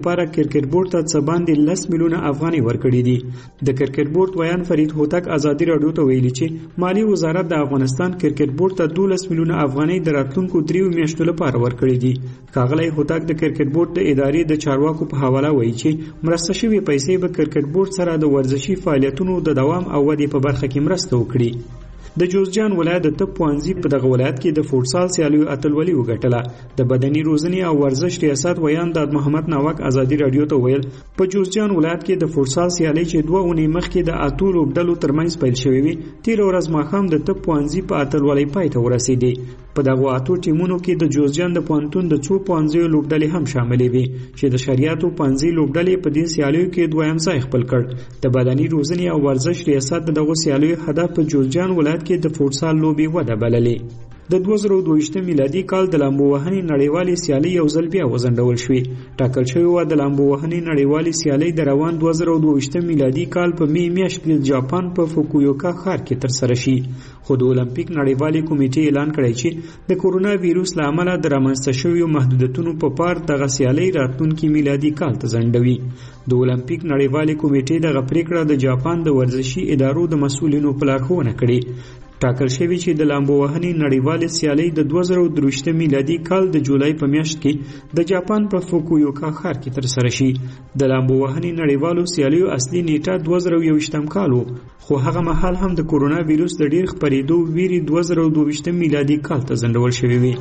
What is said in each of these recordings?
لپاره کرکټ بورډ ته څه باندې 10 میلیونه افغانۍ ورکړي دي. د کرکټ بورډ ویان فرید هوتک ازادي راډیو ته ویلي چې مالی وزارت د افغانستان کرکټ بورډ ته 12 میلیونه افغانۍ د راتلونکو 3 میاشتو لپاره ورکړي دي. ښاغلی هوتک د کرکټ بورډ د ادارې د چارواکو په حواله وایي چې مرسته شوې پیسې به کرکټ بورډ سره د ورزشي فعالیتونو د دوام او ودې په برخه کې مرسته وکړي. د جوزجان ولایت د طب پوهنځي په دغه ولایت کې د فوټسال سیالیو اتلولي وګټله. د بدني روزنې او ورزش ریاست ویان د محمد ناوک ازادي راډیو ته ویل په جوزجان ولایت کې د فوټسال سیالي چې 2 اونۍ مخکې د اتو لوبډلو ترمنځ پیل شوې وي تیر ورځ ماښام د طب پوهنځي په اتلولۍ پای ته ورسېدې. په دغه اتو ټیمونو کې د جوزجان د پوهنتون د څو پوهنځیو لوبډلې هم شاملې وي چې د شریعتو پوهنځي لوبډلې په دې سیالیو کې دویم ځای خپل کړ. د بدني روزنې او ورزش ریاست دغه سیالیو هدف په جوزجان ولایت کې د فوټسال لوبي وده بللې. د 2022 میلادي کال د لامبو وهنې نړیوالې سیالي یو ځل بیا وځنډول شوې. ټاکل شوې وه د لامبو وهنې نړیوالې سیالۍ د روان 2022 میلادي کال په می میاشت کې د جاپان په فوکویوکا ښار کې ترسره شي. خو د اولمپیک نړیوالې کمیټې اعلان کړی چې د کورونا ویروس له امله د رامنځته شویو محدودیتونو په پار دغه سیالۍ راتلونکي میلادي کال ته ځنډوي. د اولمپیک نړیوالې کمیټې دغه پریکړه د جاپان د ورزشي ادارو د مسؤلینو په لارښوونه کړې. ټاکل شوی چې د لامبو وهنې نړیوالې سیالۍ د 2023 میلادي کال د جولای په میاشت کې د جاپان په فوکویوکا ښار کې ترسره شي. د لامبو وهنې نړیوالو سیالیو اصلي نیټه 2021 کال و خو هغه مهال هم د کورونا ویروس د ډیر خپرېدو ویري 2022 میلادي کال ته ځنډول شوی وي.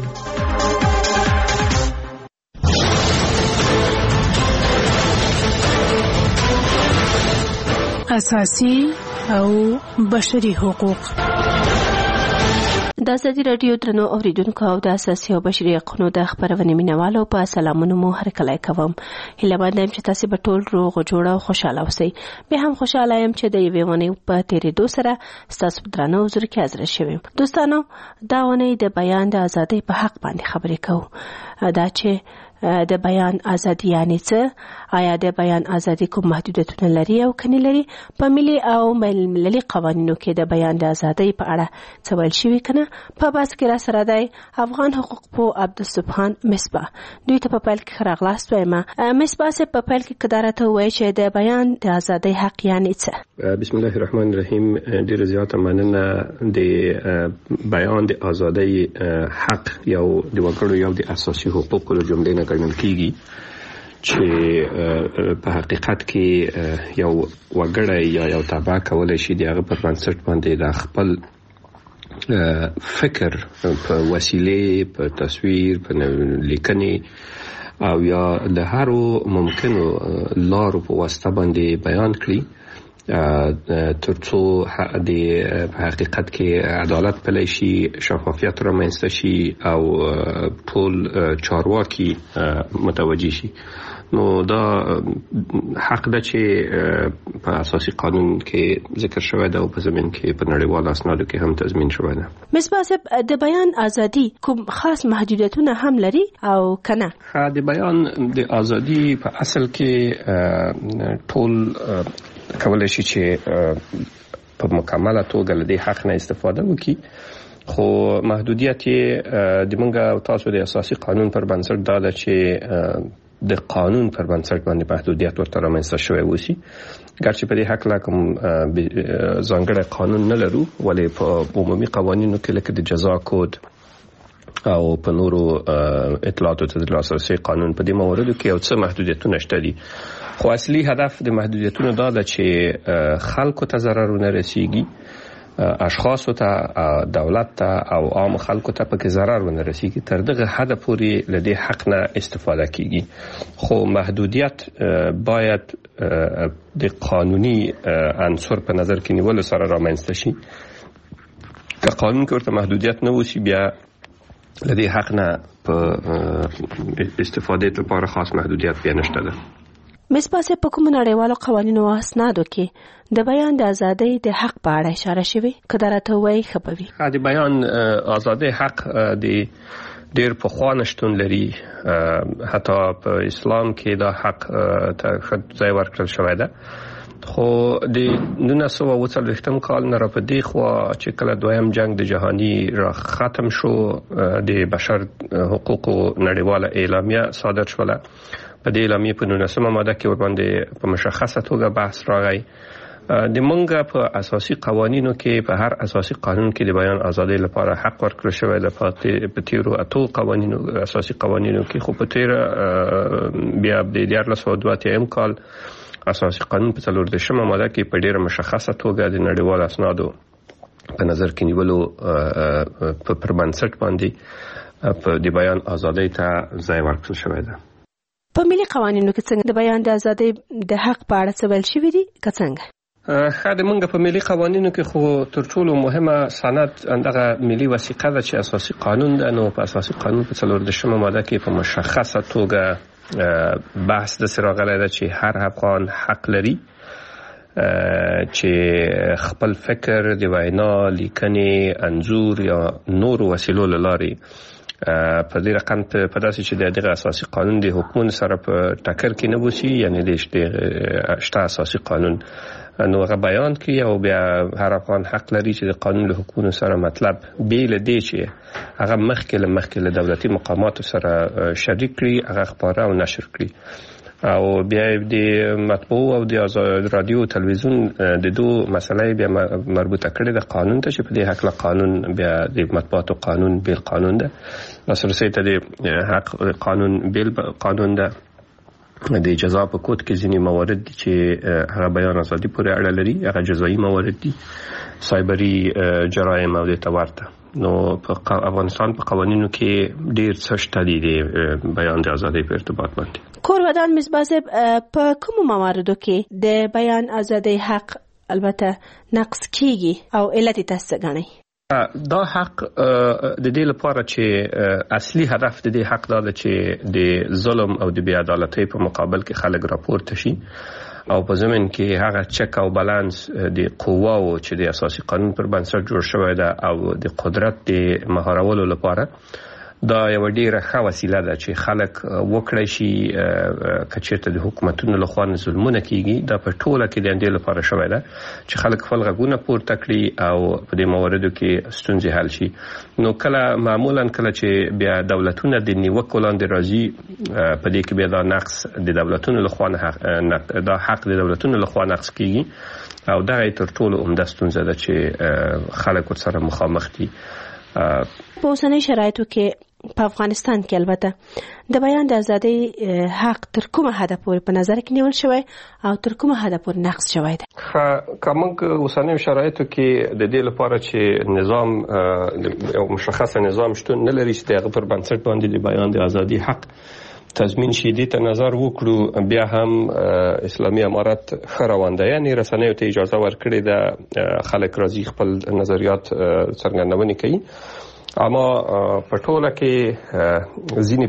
اساسي او بشري حقوق. د ازادي راډیو درنو اوریدونکو او د اساسي او بشري حقوقو د خبرونې مینوالو په سلامونو مو هرکلی کوم. هیله مند یم چې تاسو به ټول روغ جوړ او خوشاله اوسئ. به هم خوشاله یم چې د یوې ونې په تیرېدو سره ستاسو په درنو حضور کې حاضر شوم. دوستانو دا ونې د بیان د ازادۍ په حق باندې خبرې کوو. دا چې د بیان ازادي یعنی څه؟ آیا د بیان ازادي کوم محدودیتونه لري او کني لري؟ په ملي او ملي قوانینو کې د بیان د ازادۍ په اړه څه ویل شوي کنه؟ په بحث کې را سره دی افغان حقوق پوه عبدالسبحان مصباح. دوی ته په پیل کې ښه راغلاست وایم. مصباح صاحب په پیل کې که راته ووایي چې د بیان د ازادۍ حق یعنی څه؟ بسم الله الرحمن الرحیم. ډېره زیاته مننه. د بیان د ازادۍ حق یو د وګړو یو د اساسي حقوقو له جملې نه ګڼل کیږي چې په حقیقت کې یو وګړی یا یو تابع کولای شي د هغه پر بنسټ باندې د خپل فکر په وسیله، په تصویر، په لیکنې او یا د هرو ممکنو لارو په واسطه باندې بیان کړي ترڅو د حقیقت کې عدالت پلی شي، شفافیت رامنځته شي او ټول چارواکي متوجه شي. نو دا حق ده چې په اساسي قانون کې ذکر شوی ده او په زمين کې په نړیوال اسنادو کې هم تضمین شوی ده. مصباح صاحب د بیان ازادي کوم خاص محدودیتونه هم لري او کنه؟ د بیان د ازادي په اصل کې ټول کولای شي چې په مکمله توګه له دې حق نه استفاده وکړي، خو محدودیت د موږ تاسو د اساسي قانون پر بنسټ دا ده چې د قانون پر بنسټ باندې محدودیت ورته رامنځته شوی وسی. ګرچې په دې حق لا کوم ځانګړی قانون نه لرو، ولې په عمومي قوانینو کې لکه د جزا کود او په نورو اطلاعاتو ته د لاسرسي قانون په دې مواردو کې یو څه محدودیتونه شته دي. خو اصلي هدف د محدودیتونو دا ده چې خلکو ته ضرر نه رسیږي، اشخاصو ته، دولت ته او عام خلکو ته پکې ضرر ونه رسیږي. تر دغه حد پورې له دې حق نه استفاده کیږي. خو محدودیت باید د قانوني عنصر په نظر کې نیولو سره رامنځته شي. که قانون کې ورته محدودیت نه وسی، بیا له دې حق نه په استفاده لپاره خاص محدودیت بیا نشته ده. مصباح صاحب په کوم نړیوالو قوانینو او اسنادو کې د بیان د ازادۍ د حق په اړه اشاره شوې؟ که دا راته ووایي ښه به وي. د بیان ازادۍ حق د ډېر پخوا نه شتون لري. حتی په اسلام کې دا حق ته ښه ځای ورکړل شوی ده. خو د 1940 کال نه را په دې خوا چې کله دویم جنگ د جهانی را ختم شو، د بشر حقوقو نړیواله اعلامیه صادر شوله. په دې اعلامیې په 19مه ماده کې ورباندې په مشخصه توګه بحث راغی. د مونږ په اساسي قوانینو کې په هر اساسي قانون کې د بیان ازادۍ لپاره حق ورکړل شوی د په تیرو اتو قوانینو اساسي قوانینو کې، خو په تیر بیا د 1482 کال اساسي قانون په 14مه ماده کې په ډیره مشخصه توګه د نړیوال اسنادو په نظر کې نیولو پر بنسټ باندې د بیان ازادۍ ته ځای ورکړل شوی دی. په ملي قوانینو کې څنګه د بیان د ازادۍ د حق په اړه څه ویل شوي دي که څنګه؟ د مونږ په ملي قوانینو کې خو تر ټولو مهمه سند دغه ملي وثیقه ده چې اساسي قانون ده. نو په اساسي قانون په 14مه ماده کې په مشخصه توګه بحث د راغلی ده چې هر افغان حق لري چې خپل فکر د وینا، لیکنې، انځور یا نور وسیلو له لارې په دې رقم په داسې چې دغه اساسي قانون د حکومت سره په ټکر کې نه بوسي، یعنی د شته اساسي قانون نو هغه بیان کوي او بیا هر افغان حق لري چې د قانون له حکومت سره مطلب بیل دی چې هغه مخکې له دولتي مقاماتو سره شریک کړي، هغه خبره او نشر کړي. او بیا د مطبوع او د رادیو او تلویزیون د دوه مسلې بیا مربوطه کړي د قانون ته چې په دې حق له قانون بیا د مطبوعاتو قانون بیل قانون ده، لاسرسي ته د حق قانون بیل قانون ده. د جزا په کود کې ځینې موارد دي چې هغه بیان ازادي پورې اړه لري، هغه جزایي موارد دي، سایبري جرایم او د تورته. نو په افغانستان په قوانینو کې ډیر څه شته دي د بیان د ازادۍ په ارتباط باندې. کورودان مصباح صاحب، په کومو مواردو کې د بیان ازادۍ حق البته نقض کیږي او علت یې تاسو غنئ؟ دا حق د دې لپاره چې اصلي هدف د دې حق دا ده چې د ظلم او د بې عدالتۍ په مقابل کې خلک راپورته شي او په ضمن کې هغه چک او بالانس د قواو چې د اساسي قانون پر بنسټ جوړ شوی ده او د قدرت د مهارولو لپاره دا یو ډیره ښه وسیله ده چې خلک وکړي شي کچېرته د حکومتونو لخوا ظلمونه کیږي. دا په ټوله کې د اندې لپاره شوی ده چې خلک خپل غږونه پورته کړي او په دې مواردو کې ستونزې حل شي. نو معمولا کله چې بیا دولتونه د نیوکو لاندې راځي په دې کې بیا دا نقص د دولتونو لخوا دا حق د دولتونو لخوا نقص کیږي او دا تر ټولو عمده ستونزه ده چې خلک ورسره مخامخ دي. په اوسنۍ شرایطو کې په افغانستان کې البته د بیان د ازادۍ حق تر کومه حده پورې په نظر کې نیول شوی او تر کومه حده پورې نقض شوی دی؟ کومه اوسنۍ شرایطو کې د دې لپاره چې نظام یو مشخص نظام شتون نه لري چې دغه پر بنسټ باندې د بیان د ازادۍ حق تضمین شي، دې ته نظر وکړو. بیا هم اسلامي امارت ښه روان دی، یعنې رسنیو ته اجازه ورکړې ده خلک راځي خپل نظریات څرګندونې کوي. اما په ټوله کې ځینې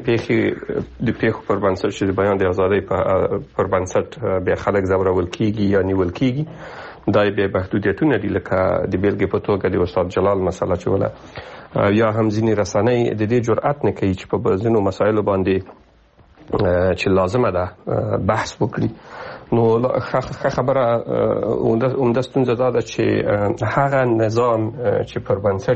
پیښو پر بنسټ چې د بیان د ازادۍ پر بنسټ بیا خلک ځورول کیږي یا نیول کیږي، دا بیا محدودیتونه دي، لکه د بیلګې په توګه د استاد جلال مسله چې ولا یا هم ځینې رسنۍ د دې جرأت نه کوي چې په ځینو مسایلو باندې چې لازمه ده بحث وکړي. نو خبره عمده ستونزه دا ده چې هغه نظام چې پر بنسټ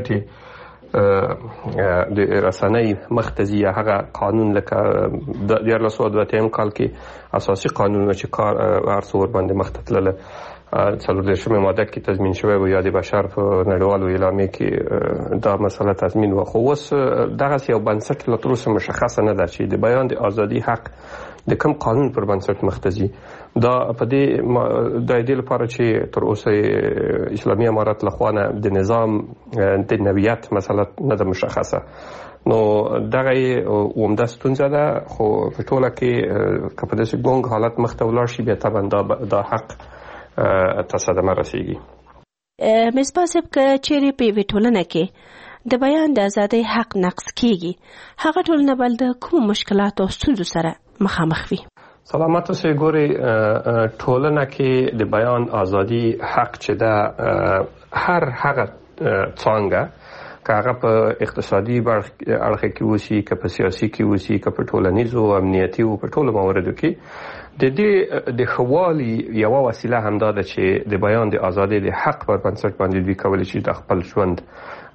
د رسنۍ مختزي هغه قانون لکه د 1482 کال کې اساسي قانون چې کار ارڅور باندې مختتلله 14مه ماده کې تضمین شوی و یا د بشر په نړیوالو اعلامیې کې دا مسله تضمین و. خو اوس دغه یو بنسټ لا تر اوسه مشخصه نه ده چې د بیان د ازادۍ حق د کوم قانون پر بنسټ مختزي. دا په دې لپاره چې تر اوسه اسلامي امارت لخوا د نظام د نوعیت مسله نه ده مشخصه. نو دغه عمده ستونزه ده، خو په ټوله کې که په داسې ګونګ حالت مخته ولاړ شي بیا طبعا دا حق تصادمه رسیږي. مصباح صاحب، که چیرې په یوې ټولنه کې د بیان د ازادۍ حق نقض کیږي، هغه ټولنه بل د کوم مشکلاتو او ستونزو سره مخامخ وي؟ سلامت اوسئ. ګورئ، ټولنه کې د بیان ازادي حق چې ده هر هغه څانګه که هغه په اقتصادي اړخ کې وسی، که په سیاسي کې وسی، که په ټولنیزو امنیتي او په ټولو مواردو کې د دې د خوالي یو وسیله همدا ده چې د بیان د ازادۍ د حق پر بنسټ باندې دوی کولی شي د خپل ژوند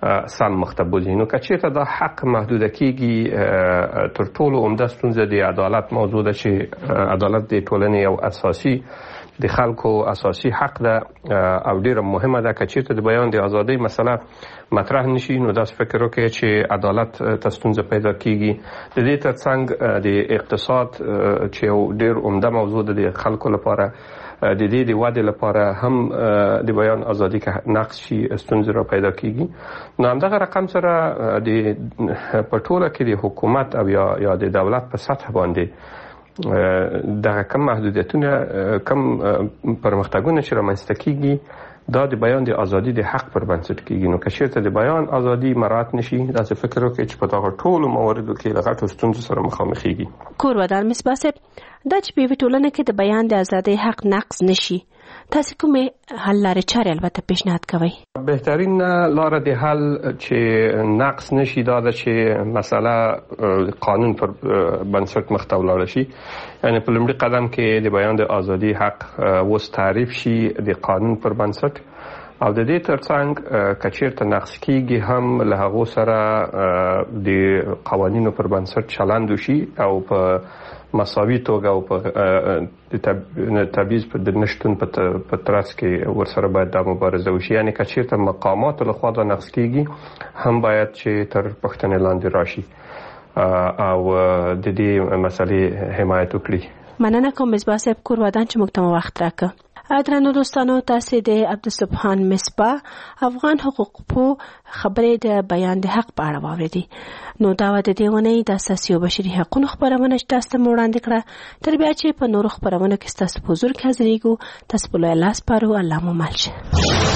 سم مختبوزي. نو کچېته دا حق محدود کیږي تر ټولو عمده ستونزه د عدالت موضوع ده چې عدالت د ټولنې یو اساسي د خلکو اساسي حق ده او ډیره مهمه ده. کچېته د بیان د ازادۍ مسله مطرح نشي نو داس فکر وکړي چې عدالت ته ستونزه پیدا کیږي. د دې ترڅنګ د اقتصاد چې یو ډیر عمده موضوع ده د خلکو لپاره د دې د وادي لپاره هم د بیان ازادي که نقص شي ستونزې را پیدا کیږي. نو همدغه رقم سره د پټوله کې د حکومت او یا د دولت په سطح باندې دغه کم محدودیتونه کم پرمختګونه چې رامنځته کیږي دا د بیان د ازادي د حق پر بنسټ کیږي. نو که چیرته د بیان ازادي مراعات نشي داسې فکر وکړي چې په دغه ټولو مواردو کې د غټو ستونزو سره مخامخېږي. کورودان مصباح صاحب دا چې په ټولنه کې د بیان د ازادۍ حق نقض نشي تاسو کومې حل لارې چارې البته پیشنهاد کوئ؟ بهترین لاره د حل چې نقص نشي دا ده چې مسله قانون پر بنسټ مخته ولاړ شي. یعنی په لومړي قدم کې د بیان د ازادي حق اوس تعریف شي د قانون پر بنسټ او د دې ترڅنګ که چیرته نقص کیږي هم له هغو سره د قوانینو پر بنسټ چلند وشي او په مساوي توګه او په تبعیض په نشتون په ترڅ کې ورسره باید د مبارزه وشي. یعنی که چیرته مقامات له خوا دا نقص کیږي هم باید چې تر پوښتنې لاندې راشي او د دې مسلې حمایت وکړي. مننه کوم مصباح صاحب کورودان چې موږ ته وخت راکړ. درنو دوستانو تاسو د عبدالسبحان مصباح افغان حقوقو خبرې د بیان د حق په اړه واورېدې. نو دا د دې ونې د اساسي او بشري حقوقو خبرونه تاسو ته وړاندې کړه. تر بیا چې په نورو خبرونو کې تاسو په حضور کې حاضرېږو تاسو په الله سپارو. الله مو مل شه.